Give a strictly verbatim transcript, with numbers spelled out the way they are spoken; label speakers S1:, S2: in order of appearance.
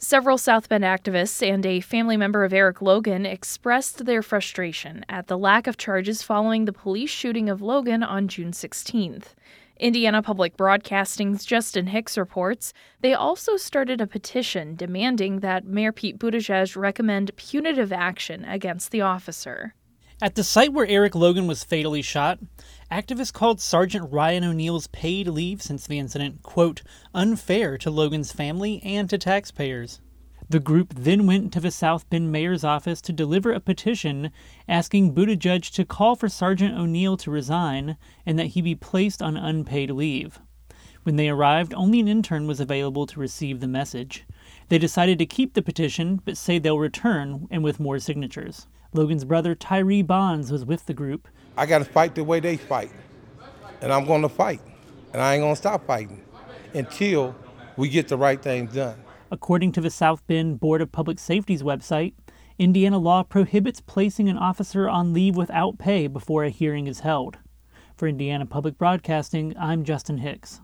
S1: Several South Bend activists and a family member of Eric Logan expressed their frustration at the lack of charges following the police shooting of Logan on June sixteenth. Indiana Public Broadcasting's Justin Hicks reports they also started a petition demanding that Mayor Pete Buttigieg recommend punitive action against the officer.
S2: At the site where Eric Logan was fatally shot, activists called Sergeant Ryan O'Neill's paid leave since the incident, quote, unfair to Logan's family and to taxpayers. The group then went to the South Bend mayor's office to deliver a petition asking Buttigieg to call for Sergeant O'Neill to resign and that he be placed on unpaid leave. When they arrived, only an intern was available to receive the message. They decided to keep the petition, but say they'll return and with more signatures. Logan's brother Tyree Bonds was with the group.
S3: I got to fight the way they fight, and I'm going to fight, and I ain't going to stop fighting until we get the right things done.
S2: According to the South Bend Board of Public Safety's website, Indiana law prohibits placing an officer on leave without pay before a hearing is held. For Indiana Public Broadcasting, I'm Justin Hicks.